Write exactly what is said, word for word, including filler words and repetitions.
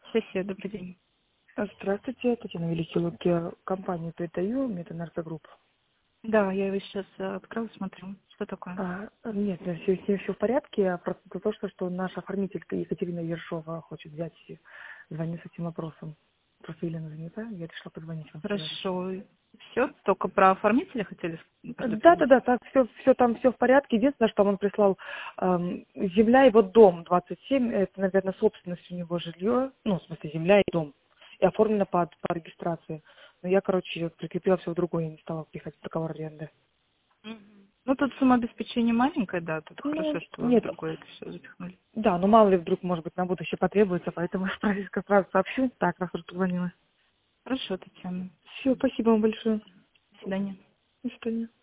Сессия, добрый день. Здравствуйте, Татьяна Великий, я компанию передаю, Метэнергогрупп. Да, я его сейчас э, открыла, смотрю. Что такое? А, нет, все, все, все в порядке, а просто то, что, что наша оформителька Екатерина Ершова хочет взять и звонить с этим вопросом. Просто Елена занята, я решила позвонить вам вчера. Хорошо. Все, только про оформителя хотели с- Да, да, предупредить? да, так все, все там все в порядке. Единственное, что он прислал эм, земля, его дом двадцать семь, это, наверное, собственность у него жилье, ну, в смысле, земля и дом. И оформлено по, по регистрации. Но я, короче, прикрепила все в другое, я не стала пихать договор аренды. Мгм. Ну, тут сумма обеспечения маленькая, да, тут Ну, хорошо, что вы в нет, другое это все запихнули. да, но мало ли вдруг, может быть, на будущее потребуется, поэтому я сразу сразу сообщу. Так, раз уж позвонила. Хорошо, Татьяна. Все, спасибо вам большое. До свидания. До свидания.